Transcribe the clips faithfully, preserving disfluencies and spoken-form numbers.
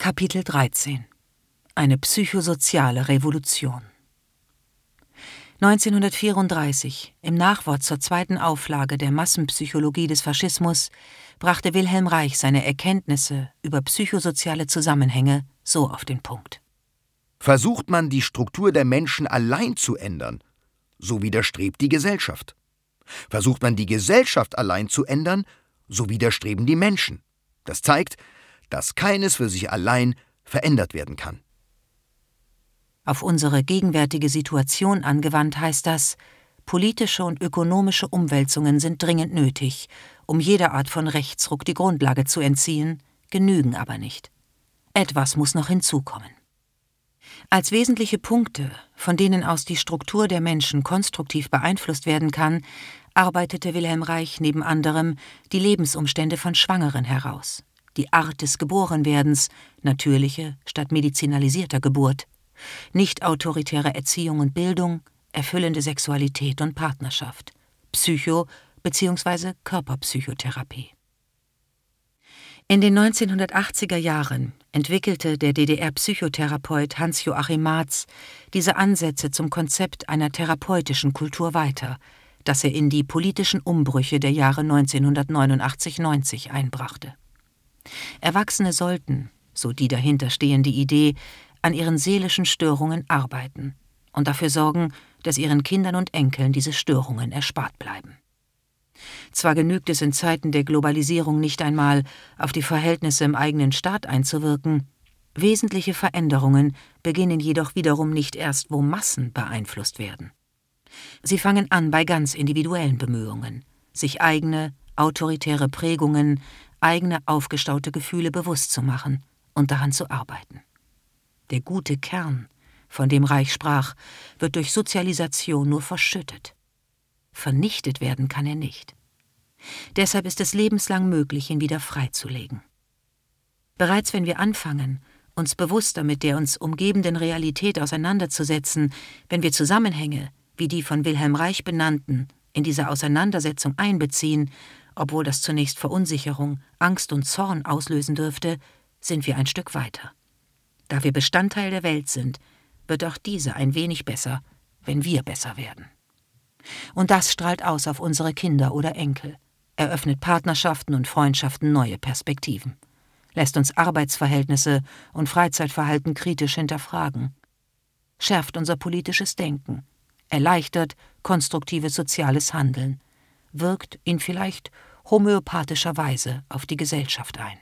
Kapitel dreizehn. Eine psychosoziale Revolution. neunzehnhundertvierunddreißig, im Nachwort zur zweiten Auflage der Massenpsychologie des Faschismus, brachte Wilhelm Reich seine Erkenntnisse über psychosoziale Zusammenhänge so auf den Punkt. Versucht man, die Struktur der Menschen allein zu ändern, so widerstrebt die Gesellschaft. Versucht man, die Gesellschaft allein zu ändern, so widerstreben die Menschen. Das zeigt, dass keines für sich allein verändert werden kann. Auf unsere gegenwärtige Situation angewandt heißt das, politische und ökonomische Umwälzungen sind dringend nötig, um jeder Art von Rechtsruck die Grundlage zu entziehen, genügen aber nicht. Etwas muss noch hinzukommen. Als wesentliche Punkte, von denen aus die Struktur der Menschen konstruktiv beeinflusst werden kann, arbeitete Wilhelm Reich neben anderem die Lebensumstände von Schwangeren heraus, die Art des Geborenwerdens, natürliche statt medizinalisierter Geburt, nicht-autoritäre Erziehung und Bildung, erfüllende Sexualität und Partnerschaft, Psycho- bzw. Körperpsychotherapie. In den neunzehnhundertachtziger Jahren entwickelte der D D R-Psychotherapeut Hans-Joachim Marz diese Ansätze zum Konzept einer therapeutischen Kultur weiter, das er in die politischen Umbrüche der Jahre neunzehnhundertneunundachtzig neunzig einbrachte. Erwachsene sollten, so die dahinterstehende Idee, an ihren seelischen Störungen arbeiten und dafür sorgen, dass ihren Kindern und Enkeln diese Störungen erspart bleiben. Zwar genügt es in Zeiten der Globalisierung nicht einmal, auf die Verhältnisse im eigenen Staat einzuwirken, wesentliche Veränderungen beginnen jedoch wiederum nicht erst, wo Massen beeinflusst werden. Sie fangen an bei ganz individuellen Bemühungen, sich eigene, autoritäre Prägungen, eigene aufgestaute Gefühle bewusst zu machen und daran zu arbeiten. Der gute Kern, von dem Reich sprach, wird durch Sozialisation nur verschüttet. Vernichtet werden kann er nicht. Deshalb ist es lebenslang möglich, ihn wieder freizulegen. Bereits wenn wir anfangen, uns bewusster mit der uns umgebenden Realität auseinanderzusetzen, wenn wir Zusammenhänge, wie die von Wilhelm Reich benannten, in diese Auseinandersetzung einbeziehen, obwohl das zunächst Verunsicherung, Angst und Zorn auslösen dürfte, sind wir ein Stück weiter. Da wir Bestandteil der Welt sind, wird auch diese ein wenig besser, wenn wir besser werden. Und das strahlt aus auf unsere Kinder oder Enkel, eröffnet Partnerschaften und Freundschaften neue Perspektiven, lässt uns Arbeitsverhältnisse und Freizeitverhalten kritisch hinterfragen, schärft unser politisches Denken, erleichtert konstruktives soziales Handeln, wirkt in vielleicht homöopathischer Weise auf die Gesellschaft ein.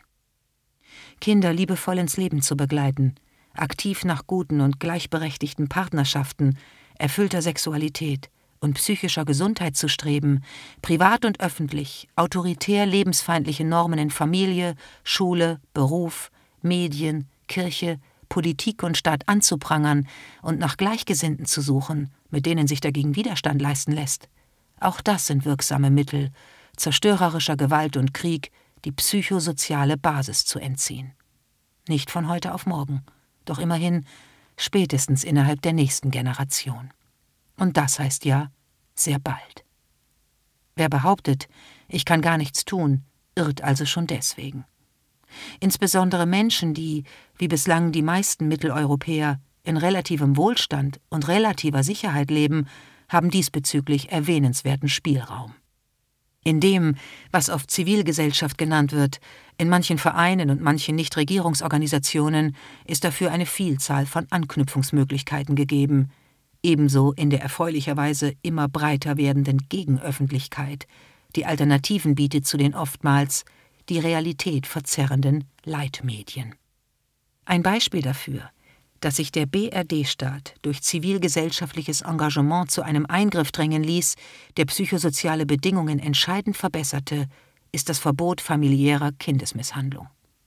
Kinder liebevoll ins Leben zu begleiten, aktiv nach guten und gleichberechtigten Partnerschaften, erfüllter Sexualität und psychischer Gesundheit zu streben, privat und öffentlich, autoritär lebensfeindliche Normen in Familie, Schule, Beruf, Medien, Kirche, Politik und Staat anzuprangern und nach Gleichgesinnten zu suchen, mit denen sich dagegen Widerstand leisten lässt. Auch das sind wirksame Mittel, zerstörerischer Gewalt und Krieg die psychosoziale Basis zu entziehen. Nicht von heute auf morgen, doch immerhin spätestens innerhalb der nächsten Generation. Und das heißt ja, sehr bald. Wer behauptet, ich kann gar nichts tun, irrt also schon deswegen. Insbesondere Menschen, die, wie bislang die meisten Mitteleuropäer, in relativem Wohlstand und relativer Sicherheit leben, haben diesbezüglich erwähnenswerten Spielraum. In dem, was oft Zivilgesellschaft genannt wird, in manchen Vereinen und manchen Nichtregierungsorganisationen ist dafür eine Vielzahl von Anknüpfungsmöglichkeiten gegeben, ebenso in der erfreulicherweise immer breiter werdenden Gegenöffentlichkeit, die Alternativen bietet zu den oftmals die Realität verzerrenden Leitmedien. Ein Beispiel dafür, dass sich der B R D-Staat durch zivilgesellschaftliches Engagement zu einem Eingriff drängen ließ, der psychosoziale Bedingungen entscheidend verbesserte, ist das Verbot familiärer Kindesmisshandlung.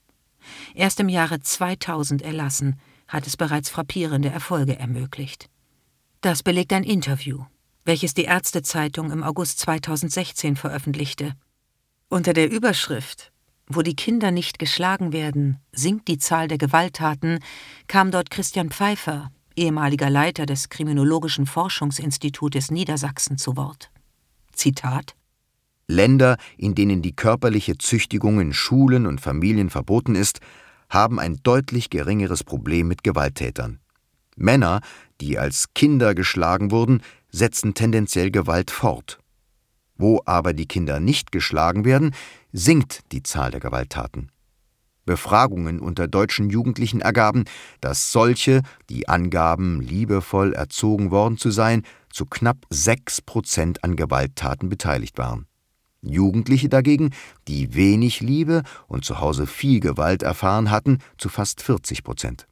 Erst im Jahre zweitausend erlassen, hat es bereits frappierende Erfolge ermöglicht. Das belegt ein Interview, welches die Ärztezeitung im August zweitausendsechzehn veröffentlichte. Unter der Überschrift »Wo die Kinder nicht geschlagen werden, sinkt die Zahl der Gewalttaten« kam dort Christian Pfeiffer, ehemaliger Leiter des Kriminologischen Forschungsinstitutes Niedersachsen, zu Wort. Zitat: Länder, in denen die körperliche Züchtigung in Schulen und Familien verboten ist, haben ein deutlich geringeres Problem mit Gewalttätern. Männer, die als Kinder geschlagen wurden, setzen tendenziell Gewalt fort. Wo aber die Kinder nicht geschlagen werden, sinkt die Zahl der Gewalttaten. Befragungen unter deutschen Jugendlichen ergaben, dass solche, die angaben, liebevoll erzogen worden zu sein, zu knapp sechs Prozent an Gewalttaten beteiligt waren. Jugendliche dagegen, die wenig Liebe und zu Hause viel Gewalt erfahren hatten, zu fast vierzig Prozent.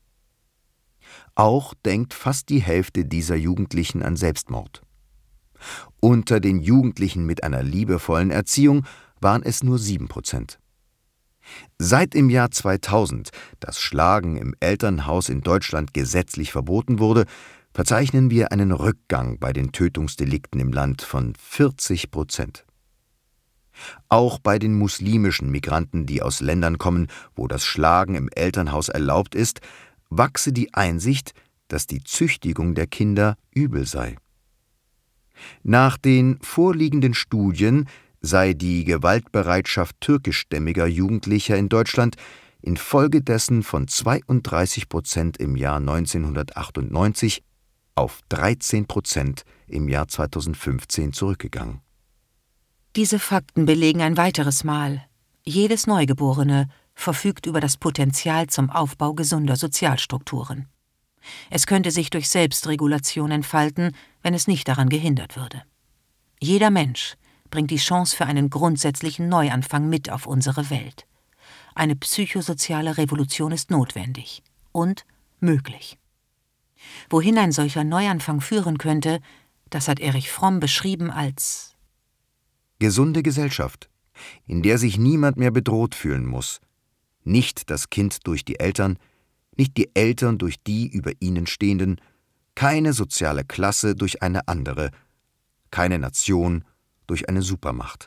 Auch denkt fast die Hälfte dieser Jugendlichen an Selbstmord. Unter den Jugendlichen mit einer liebevollen Erziehung waren es nur sieben Prozent. Seit im Jahr zweitausend das Schlagen im Elternhaus in Deutschland gesetzlich verboten wurde, verzeichnen wir einen Rückgang bei den Tötungsdelikten im Land von vierzig Prozent. Auch bei den muslimischen Migranten, die aus Ländern kommen, wo das Schlagen im Elternhaus erlaubt ist, wachse die Einsicht, dass die Züchtigung der Kinder übel sei. Nach den vorliegenden Studien sei die Gewaltbereitschaft türkischstämmiger Jugendlicher in Deutschland infolgedessen von zweiunddreißig Prozent im Jahr neunzehnhundertachtundneunzig auf dreizehn Prozent im Jahr zweitausendfünfzehn zurückgegangen. Diese Fakten belegen ein weiteres Mal: Jedes Neugeborene verfügt über das Potenzial zum Aufbau gesunder Sozialstrukturen. Es könnte sich durch Selbstregulation entfalten, wenn es nicht daran gehindert würde. Jeder Mensch bringt die Chance für einen grundsätzlichen Neuanfang mit auf unsere Welt. Eine psychosoziale Revolution ist notwendig und möglich. Wohin ein solcher Neuanfang führen könnte, das hat Erich Fromm beschrieben als gesunde Gesellschaft, in der sich niemand mehr bedroht fühlen muss. Nicht das Kind durch die Eltern, nicht die Eltern durch die über ihnen Stehenden, keine soziale Klasse durch eine andere, keine Nation durch eine Supermacht.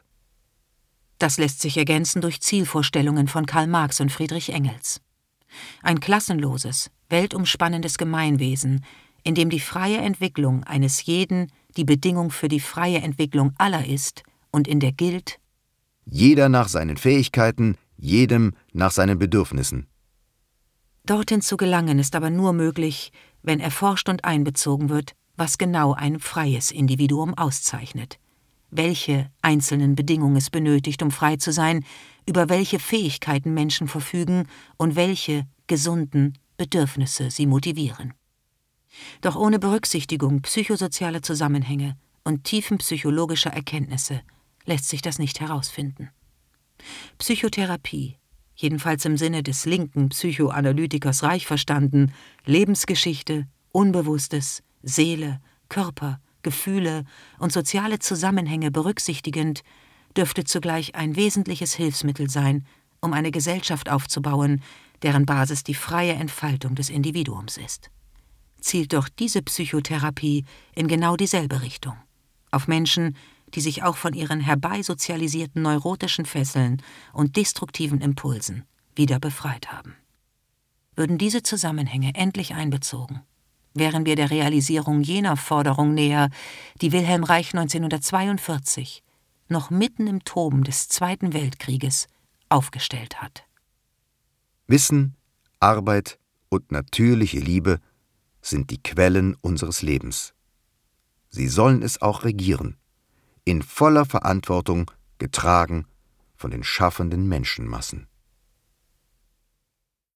Das lässt sich ergänzen durch Zielvorstellungen von Karl Marx und Friedrich Engels. Ein klassenloses, weltumspannendes Gemeinwesen, in dem die freie Entwicklung eines jeden die Bedingung für die freie Entwicklung aller ist und in der gilt: jeder nach seinen Fähigkeiten, jedem nach seinen Bedürfnissen. Dorthin zu gelangen ist aber nur möglich, wenn erforscht und einbezogen wird, was genau ein freies Individuum auszeichnet, welche einzelnen Bedingungen es benötigt, um frei zu sein, über welche Fähigkeiten Menschen verfügen und welche gesunden Bedürfnisse sie motivieren. Doch ohne Berücksichtigung psychosozialer Zusammenhänge und tiefenpsychologischer Erkenntnisse lässt sich das nicht herausfinden. Psychotherapie, jedenfalls im Sinne des linken Psychoanalytikers Reich verstanden, Lebensgeschichte, Unbewusstes, Seele, Körper, Gefühle und soziale Zusammenhänge berücksichtigend, dürfte zugleich ein wesentliches Hilfsmittel sein, um eine Gesellschaft aufzubauen, deren Basis die freie Entfaltung des Individuums ist. Zielt doch diese Psychotherapie in genau dieselbe Richtung: auf Menschen, die sich auch von ihren herbeisozialisierten neurotischen Fesseln und destruktiven Impulsen wieder befreit haben. Würden diese Zusammenhänge endlich einbezogen, wären wir der Realisierung jener Forderung näher, die Wilhelm Reich neunzehnhundertzweiundvierzig, noch mitten im Toben des Zweiten Weltkrieges, aufgestellt hat. Wissen, Arbeit und natürliche Liebe sind die Quellen unseres Lebens. Sie sollen es auch regieren, in voller Verantwortung, getragen von den schaffenden Menschenmassen.